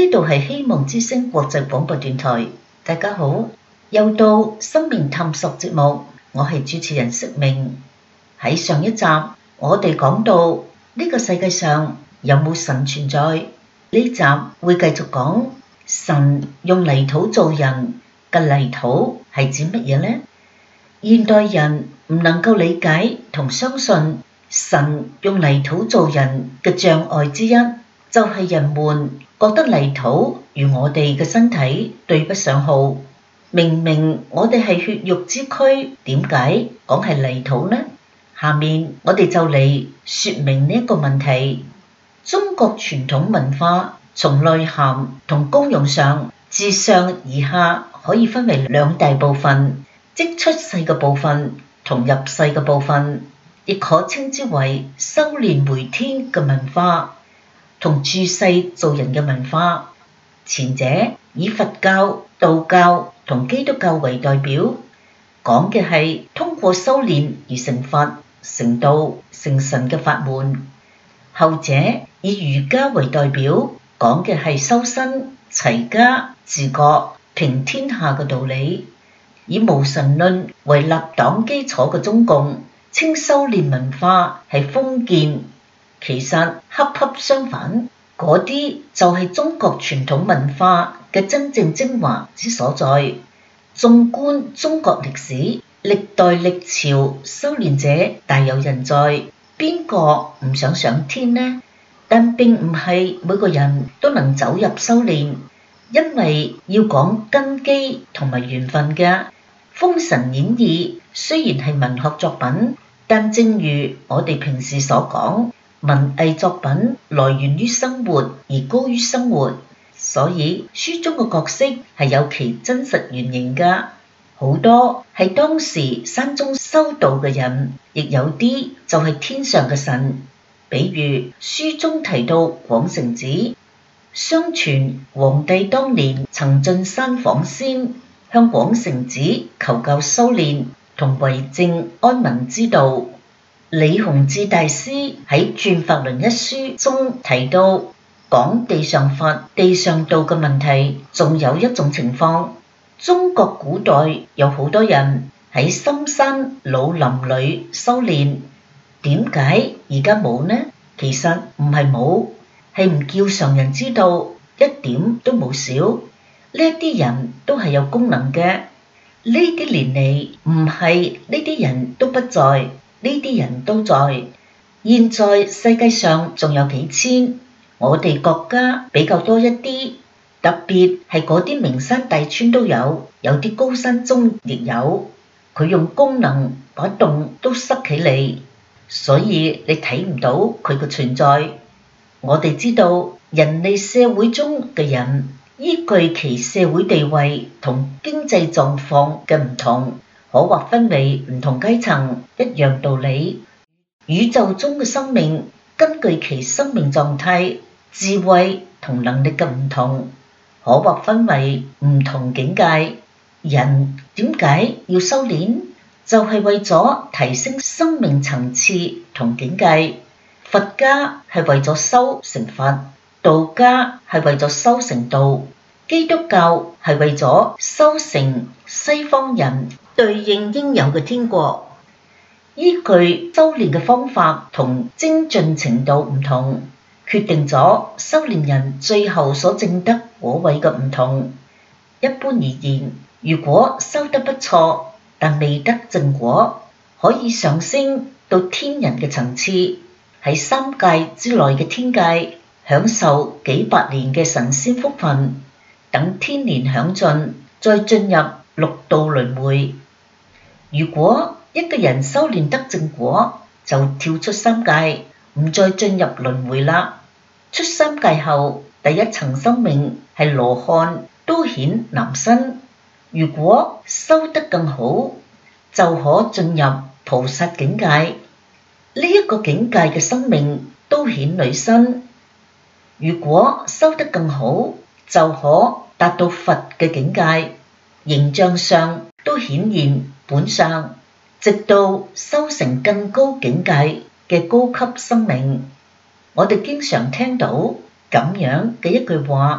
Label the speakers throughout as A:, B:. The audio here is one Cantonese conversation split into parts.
A: 呢度係希望之聲國際廣播電台，大家好，又到生命探索節目，我係主持人釋明。喺上一集，我哋講到呢個世界上有冇神存在？呢集會繼續講神用泥土做人嘅泥土係指乜嘢呢？現代人唔能夠理解同相信神用泥土做人嘅障礙之一，就係人們覺得泥土與我哋嘅身體對不上號。明明我哋係血肉之軀，點解講係泥土呢？下面我哋就嚟說明呢一個問題。中國傳統文化從內涵同功用上，自上而下可以分為兩大部分，即出世嘅部分同入世嘅部分，亦可稱之為修煉回天嘅文化同住世做人嘅文化。前者以佛教、道教同基督教為代表，講嘅係通過修煉而成佛、成道、成神嘅法門；後者以儒家為代表，講嘅係修身、齊家、治國、平天下嘅道理。以無神論為立黨基礎嘅中共，稱修煉文化係封建，其實恰恰相反，嗰啲就係中國傳統文化嘅真正精華之所在。縱觀中國歷史，歷代歷朝修煉者大有人在，邊個唔想上天呢？但並唔係每個人都能走入修煉，因為要講根基同埋緣分嘅。《封神演義》雖然係文學作品，但正如我哋平時所講，文藝作品來源於生活而高於生活，所以書中嘅角色係有其真實原型㗎。好多係當時山中修道嘅人，亦有啲就係天上嘅神。比如書中提到廣成子，相傳皇帝當年曾進山訪仙，向廣成子求教修煉同為政安民之道。李洪志大師喺《轉法輪》一書中提到，講地上佛、地上道嘅問題，仲有一種情況，中國古代有好多人喺深山老林裏修煉，點解而家冇呢？其實唔係冇，係唔叫常人知道，一點都冇少。呢啲人都係有功能嘅，呢啲年嚟唔係呢啲人都不在，呢啲人都在。現在世界上仲有幾千，我哋國家比較多一啲，特別係嗰啲名山大川都有，有啲高山中亦有。佢用功能把洞都塞起嚟，所以你睇唔到佢嘅存在。我哋知道人類社會中嘅人，依據其社會地位同經濟狀況嘅唔同，可劃分為唔同階層，一樣道理。宇宙中嘅生命根據其生命狀態、智慧同能力嘅唔同，可劃分為唔同境界。人點解要修煉？就係為咗提升生命層次同境界。佛家係為咗修成佛，道家係為咗修成道，基督教係為咗修成西方人對應應有嘅天國。依據修煉嘅方法同精進程度唔同，決定咗修煉人最後所證得果位嘅唔同。一般而言，如果修得不錯，但未得正果，可以上升到天人嘅層次，喺三界之內嘅天界享受幾百年嘅神仙福分，等天年享盡，再進入六道輪迴。如果一個人修煉得正果，就跳出三界，唔再進入輪迴啦。出三界後，第一層生命係羅漢，都顯男身。如果修得更好，就可進入菩薩境界，呢一個境界嘅生命都顯女身。如果修得更好，就可達到佛嘅境界，形象上都顯現本相，直到修成更高境界嘅高級生命。我哋經常聽到咁樣嘅一句話：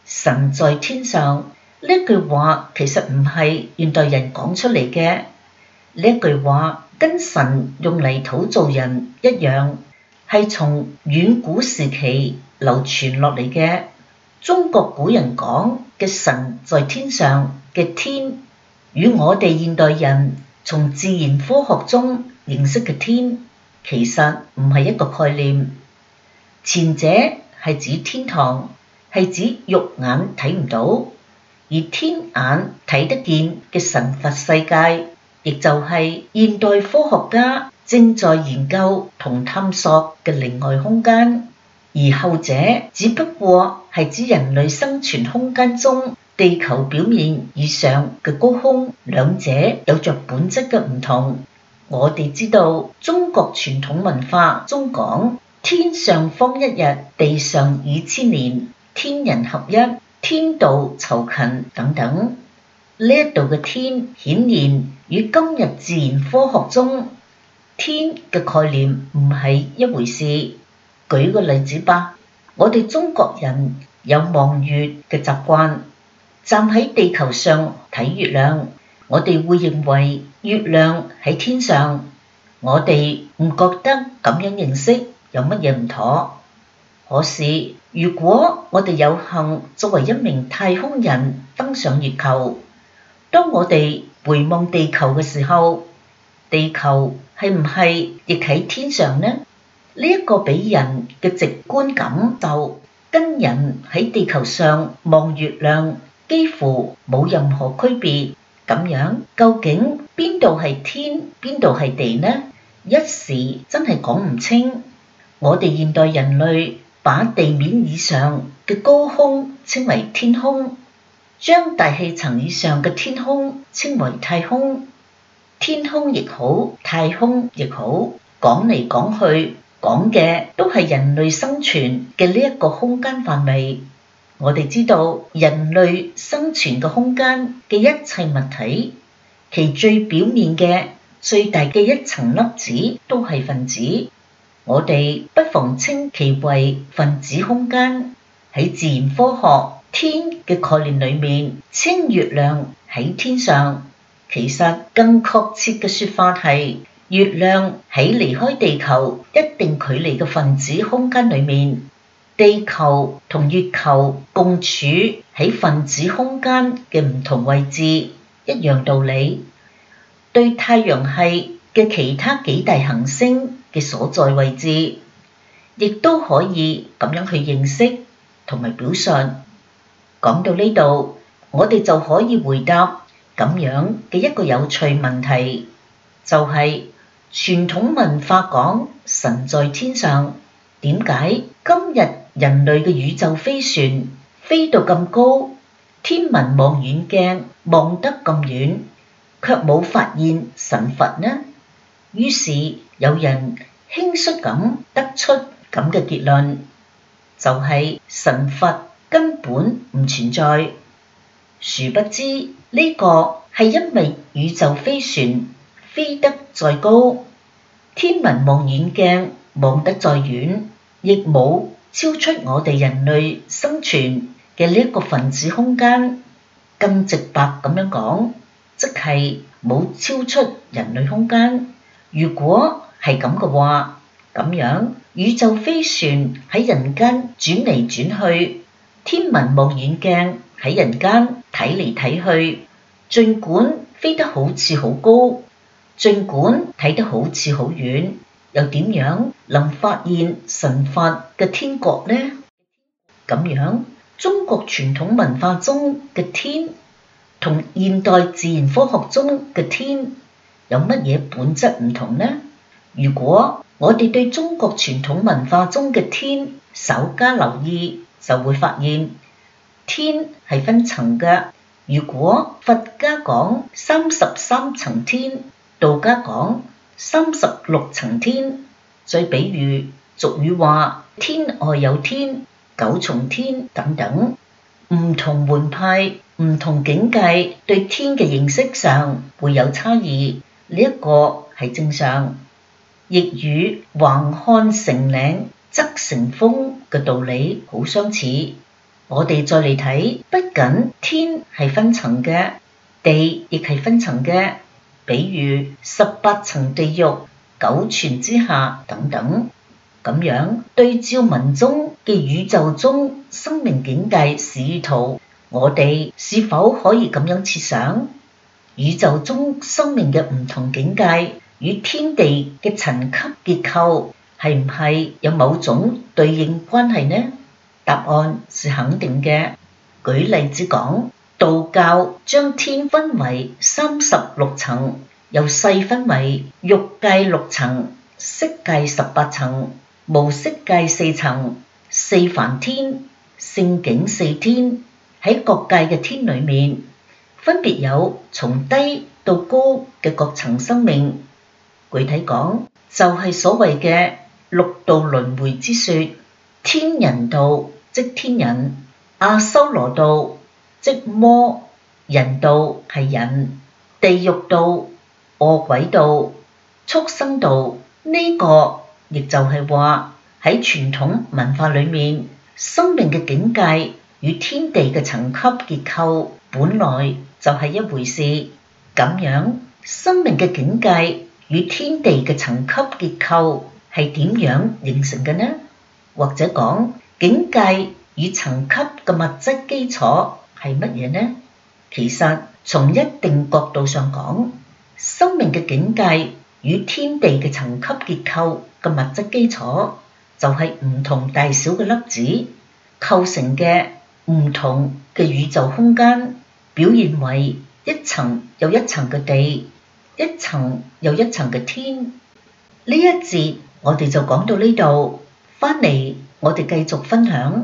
A: 神在天上，呢句話其實唔係現代人講出嚟嘅，呢句話跟神用泥土造人一樣，係從遠古時期流傳落嚟嘅。中國古人講嘅神在天上嘅天，與我哋現代人從自然科學中認識嘅天，其實唔係一個概念。前者係指天堂，係指肉眼睇唔到，而天眼睇得見嘅神佛世界，亦就係現代科學家正在研究同探索嘅另外空間。而後者只不過係指人類生存空間中地球表面以上嘅高空，兩者有着本質嘅唔同。我哋知道中國傳統文化中講天上方一日，地上2000年，天人合一，天道酬勤等等。呢一度嘅天顯然與今日自然科學中天嘅概念唔係一回事。舉個例子吧，我哋中國人有望月嘅習慣，站喺地球上睇月亮，我哋會認為月亮喺天上，我哋唔覺得咁樣認識有乜嘢唔妥。可是如果我哋有幸作為一名太空人登上月球，當我哋回望地球嘅時候，地球係唔係亦喺天上呢？呢一個俾人嘅直觀感受，跟人喺地球上望月亮幾乎冇任何區別。咁樣究竟邊度係天，邊度係地呢？一時真係講唔清。我哋現代人類把地面以上嘅高空稱為天空，將大氣層以上嘅天空稱為太空。天空亦好，太空亦好，講嚟講去，講嘅都係人類生存嘅呢一個空間範圍。我哋知道人類生存嘅空間嘅一切物體，其最表面嘅最大嘅一層粒子都係分子。我哋不妨稱其為分子空間。喺自然科學天嘅概念裏面，稱月亮喺天上，其實更確切嘅說法係月亮喺離開地球一定距離嘅分子空間裏面，地球同月球共處喺分子空間嘅唔同位置，一樣道理。對太陽系嘅其他幾大行星嘅所在位置，亦都可以咁樣去認識同埋表述。講到呢度，我哋就可以回答咁樣嘅一個有趣問題，就係傳統文化講神在天上，點解今日人類嘅宇宙飛船飛到咁高，天文望遠鏡望得咁遠，卻冇發現神佛呢？於是有人輕率咁得出咁嘅結論，就係神佛根本唔存在。殊不知呢個係因為宇宙飛船飛得再高，天文望遠鏡望得再遠，亦冇超出我哋人類生存嘅呢一個分子空間。更直白咁樣講，即係冇超出人類空間。如果係咁嘅話，咁樣宇宙飛船喺人間轉嚟轉去，天文望遠鏡喺人間睇嚟睇去，儘管飛得好似好高，儘管睇得好似好遠，又點樣能發現神佛嘅天國呢？咁樣中國傳統文化中嘅天同現代自然科學中嘅天有乜嘢本質唔同呢？如果我哋對中國傳統文化中嘅天稍加留意，就會發現天係分層嘅。如果佛家講33層天，道家講36層天，再比如俗語話天外有天、九重天等等，唔同門派、唔同境界對天嘅認識上會有差異，呢一個係正常，亦與橫看成嶺側成峰嘅道理好相似。 我哋再嚟睇，不僅天係分層嘅，地亦係分層嘅，比如18層地獄、九泉之下等等。咁樣對照文中嘅宇宙中生命境界示意圖，我哋是否可以咁樣設想？宇宙中生命嘅唔同境界與天地嘅層級結構係唔係有某種對應關係呢？答案是肯定嘅。舉例子講，道教將天分為36層，又細分為欲界6層、色界18層、無色界4層、四梵天、聖境4天。喺各界嘅天裏面，分別有從低到高嘅各層生命。具體講，就係所謂嘅六道輪迴之說。天人道即天人，阿修羅道即魔，人道係人，地獄道、餓鬼道、畜生道。呢個亦就係話喺傳統文化裏面，生命嘅境界與天地嘅層級結構本來就係一回事。咁樣，生命嘅境界與天地嘅層級結構係點樣形成嘅呢？或者講，境界與層級嘅物質基礎係乜嘢呢？其實從一定角度上講，生命嘅境界與天地嘅層級結構嘅物質基礎就係唔同大小嘅粒子構成嘅唔同嘅宇宙空間，表現為一層又一層嘅地，一層又一層嘅天。呢一節我哋就講到呢度，返嚟我哋繼續分享。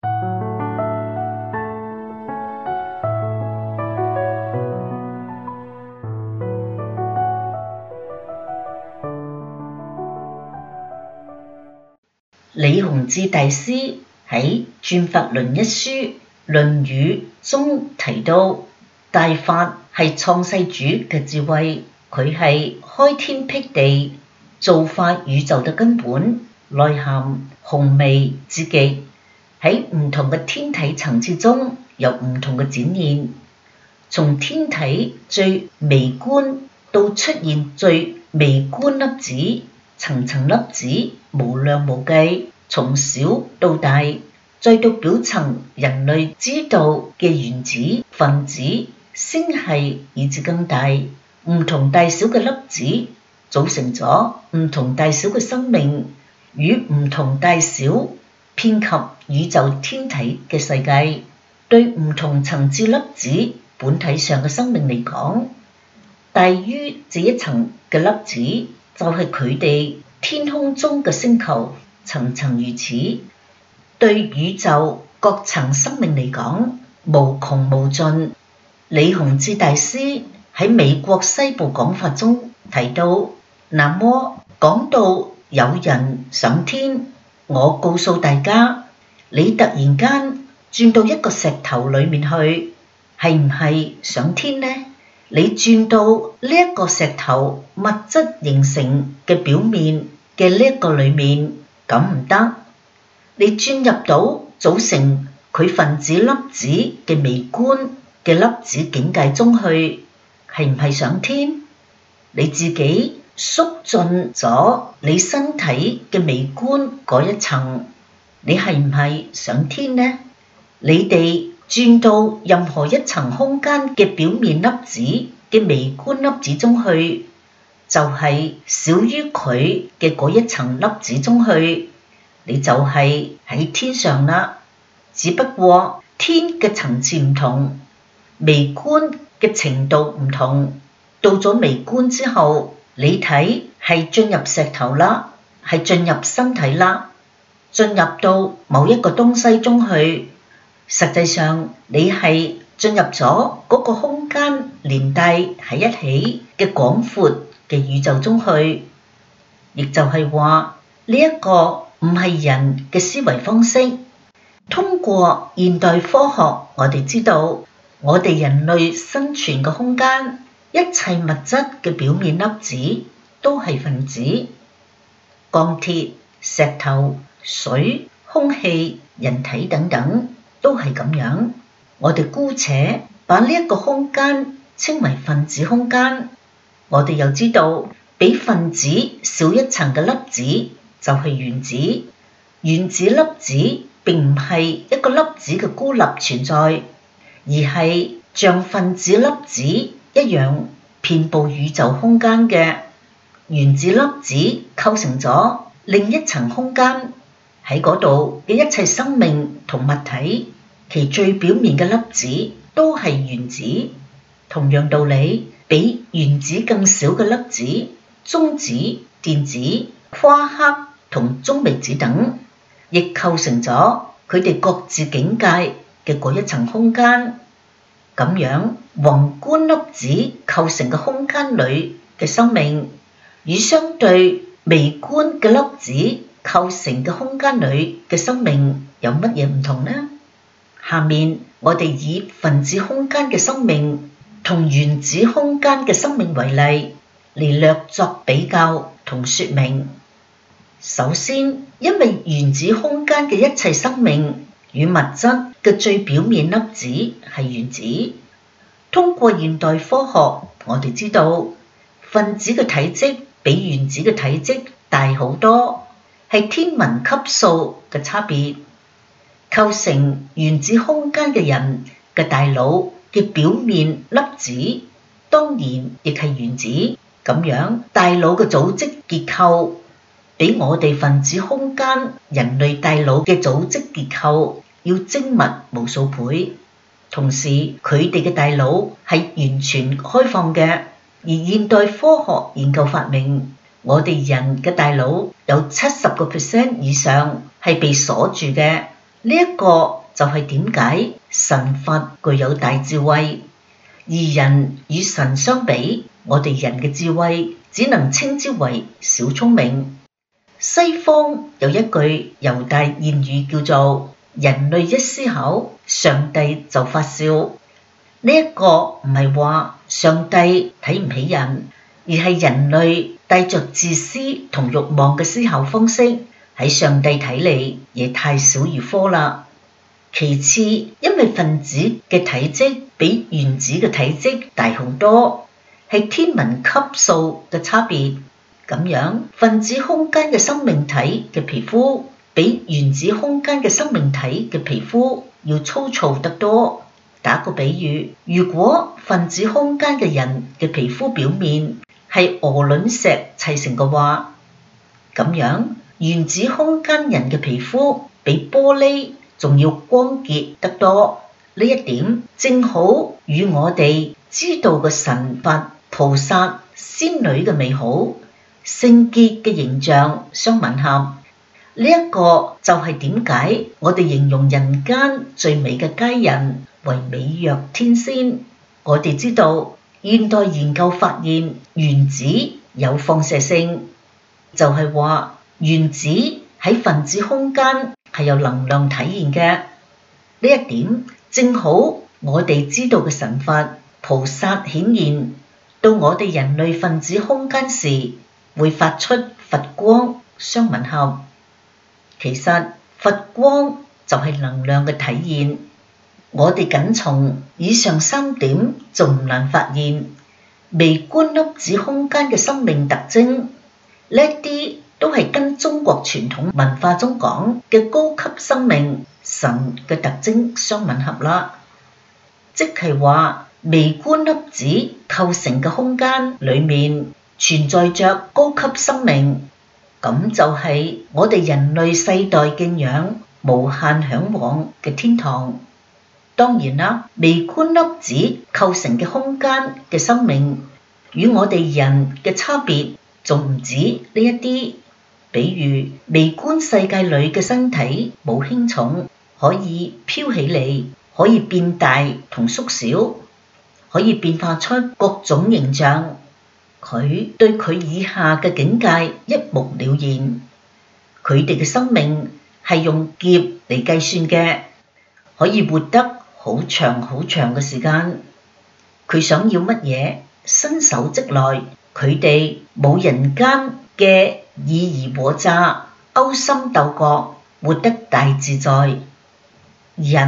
A: 李洪志大師喺《轉法輪》一書《論語》中提到，大法係創世主嘅智慧，佢係開天闢地、造化宇宙嘅根本，內涵宏微至極，喺唔同嘅天體層次中有唔同嘅展現。從天體最微觀到出現最微觀粒子，層層粒子無量無計，從小到大，再到表層人類知道嘅原子、分子、星系，以至更大，唔同大小嘅粒子組成咗唔同大小嘅生命，與唔同大小遍及宇宙天體嘅世界。對唔同層次粒子本體上嘅生命嚟講，大於這一層嘅粒子就係佢哋天空中嘅星球，層層如此。對宇宙各層生命嚟講，無窮無盡。李洪志大師喺美國西部講法中提到，那麼講到有人上天，我告訴大家，你突然間轉到一個石頭裏面去，係唔係上天呢？你轉到呢一個石頭物質形成嘅表面嘅呢一個裏面，咁唔得。你轉入到組成佢分子粒子嘅微觀嘅粒子境界中去，係唔係上天？你自己縮進咗你身體嘅微觀嗰一層，你係唔係上天呢？你哋轉到任何一層空間嘅表面粒子嘅微觀粒子中去，就係小於佢嘅嗰一層粒子中去，你就係喺天上啦。只不過天嘅層次唔同，微觀嘅程度唔同。到咗微觀之後，你睇係進入石頭啦，係進入身體啦，進入到某一個東西中去。實際上你係進入咗嗰個空間連帶喺一起嘅廣闊嘅宇宙中去，亦就係話呢一個唔係人嘅思維方式。通過現代科學，我哋知道我哋人類生存嘅空間，一切物質嘅表面粒子都係分子，鋼鐵、石頭、水、空氣、人體等等。 都係咁樣。我哋姑且把呢一個空間稱為分子空間。我哋又知道，比分子小一層嘅粒子就係原子。原子粒子並唔係一個粒子嘅孤立存在，而係像分子粒子一樣遍佈宇宙空間嘅原子粒子構成咗另一層空間。喺嗰度嘅一切生命同物體，其最表面嘅粒子都係原子。同樣道理，比原子更小嘅粒子、中子、電子、夸克同中微子等，亦構成咗佢哋各自境界嘅嗰一層空間。咁樣，宏觀粒子構成嘅空間裏嘅生命，與相對微觀嘅粒子構成嘅空間裏嘅生命有乜嘢唔同呢？下面我哋以分子空間嘅生命同原子空間嘅生命為例，嚟略作比較同說明。首先，因為原子空間嘅一切生命與物質嘅最表面粒子係原子。通過現代科學，我哋知道分子嘅體積比原子嘅體積大好多，係天文級數嘅差別。構成原子空間嘅人嘅大腦嘅表面粒子，當然亦係原子。咁樣，大腦嘅組織結構比我哋分子空間人類大腦嘅組織結構要精密無數倍。同時，佢哋嘅大腦係完全開放嘅。而現代科學研究發明，我哋人嘅大腦有70% 以上係被鎖住嘅。呢一個就係點解神佛具有大智慧，而人與神相比，我哋人嘅智慧只能稱之為小聰明。西方有一句猶太諺語叫做人類一思考，上帝就發笑。呢一個唔係話上帝睇唔起人，而係人類帶着自私同慾望嘅思考方式，喺上帝睇嚟也太小兒科啦。其次，因為分子嘅體積比原子嘅體積大好多，係天文級數嘅差別。咁樣，分子空間嘅生命體嘅皮膚比原子空間嘅生命體嘅皮膚要粗糙得多。打個比喻，如果分子空間嘅人嘅皮膚表面係鵝卵石砌成嘅話，咁樣原子空間人嘅皮膚比玻璃仲要光潔得多。呢一點正好與我哋知道嘅神佛、菩薩、仙女嘅美好、聖潔嘅形象相吻合。呢一個就係點解我哋形容人間最美嘅佳人為美若天仙。我哋知道現代研究發現原子有放射性，就係話原子喺分子空間係有能量體現嘅。呢一點正好我哋知道嘅神佛、菩薩顯現到我哋人類分子空間時會發出佛光相吻合。其實佛光就係能量嘅體現。我哋僅從以上3點仲唔難發現微觀粒子空間嘅生命特徵。呢啲都係跟中國傳統文化中講嘅高級生命神嘅特徵相吻合啦。即係話微觀粒子構成嘅空間裡面存在着高級生命，咁就係我哋人類世代敬仰、無限嚮往嘅天堂。當然啦，微觀粒子構成嘅空間嘅生命與我哋人嘅差別仲唔止呢一啲。比如微觀世界裏嘅身體冇輕重，可以飄起嚟，可以變大同縮小，可以變化出各種形象。佢對佢以下嘅境界一目了然。佢哋嘅生命係用劫嚟計算嘅，可以活得好長好長嘅時間。佢想要乜嘢，伸手即來。佢哋冇人間嘅爾虞我詐、勾心鬥角，活得大自在。人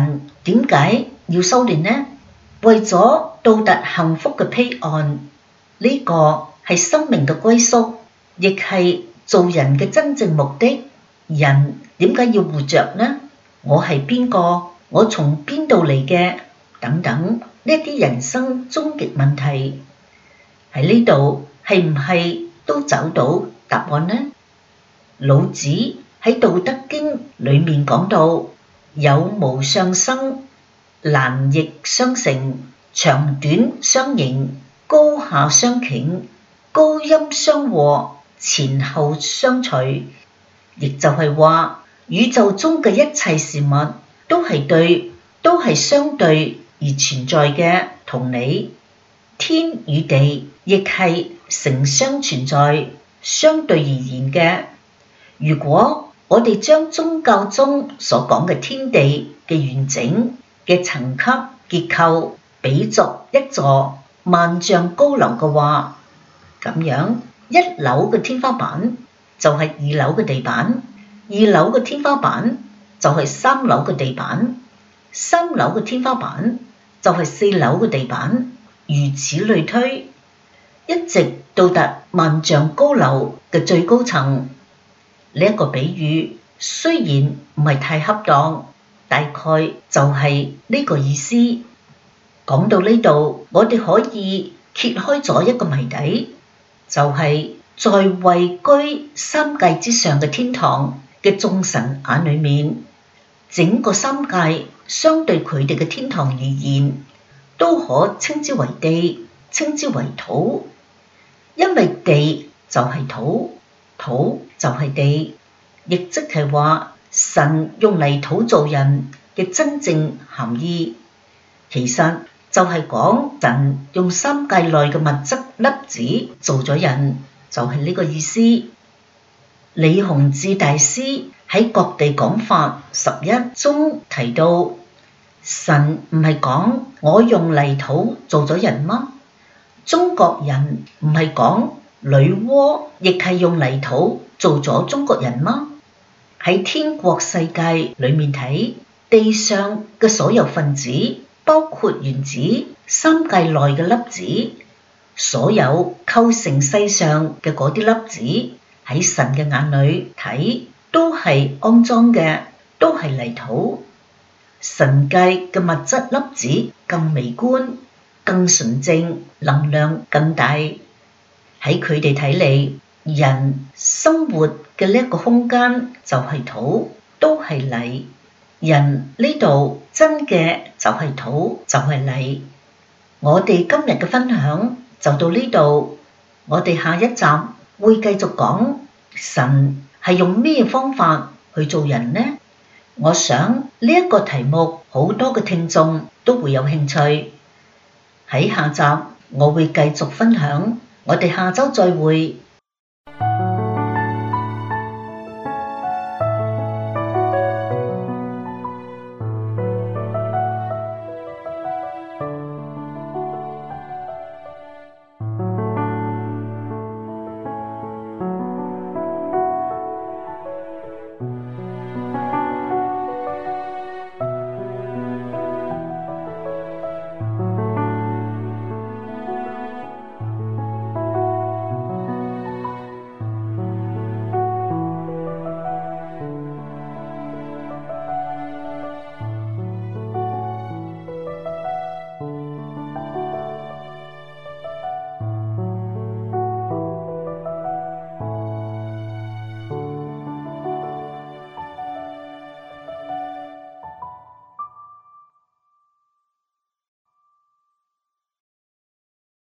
A: 點解要修煉呢？為咗到達幸福嘅彼岸，呢個係生命嘅歸宿，亦係做人嘅真正目的。人點解要活着呢？我係邊個？我從邊度嚟嘅？等等呢啲人生終極問題，喺呢度係唔係都找到答案呢？老子喺《道德經》裏面講到：有無相生，難易相成，長短相形，高下相傾，高陰相和，前後相隨。亦就係話，宇宙中嘅一切事物都係相對而存在嘅同理，天與地亦係成相存在，相對而言嘅。如果我哋將宗教中所講嘅天地嘅完整嘅層級結構比作一座萬丈高樓嘅話，咁樣一樓嘅天花板就係二樓嘅地板，二樓嘅天花板就係三樓嘅地板，三樓嘅天花板就係四樓嘅地板，如此類推，一直到達萬丈高樓嘅最高層。呢一個比喻雖然唔係太恰當，大概就係呢個意思。講到呢度，我哋可以揭開咗一個謎底，就係在位居三界之上嘅天堂嘅眾神眼裏面，整個三界相對佢哋嘅天堂而言，都可稱之為地，稱之為土，因為地就係土，土就係地，亦即係話神用泥土做人嘅真正含義，其實就係講神用三界內嘅物質粒子做咗人，就係呢個意思。李洪志大師喺《各地講法11》中提到，神唔係講我用泥土做咗人嗎？中國人唔係講女媧亦係用泥土做咗中國人嗎？喺天國世界裏面睇，地上嘅所有分子，包括原子、三界內嘅粒子，所有構成世上嘅嗰啲粒子，喺神嘅眼裏睇都係骯髒嘅，都係泥土。神界嘅物質粒子更微觀、更純淨，能量更大。喺佢哋睇嚟，人生活嘅呢一個空間就係土，都係泥。人呢度真嘅就係土，就係泥。我哋今日嘅分享就到呢度，我哋下一集會繼續講神係用咩方法去做人呢？我想呢一個題目好多嘅聽眾都會有興趣。喺下集我會繼續分享，我哋下周再會。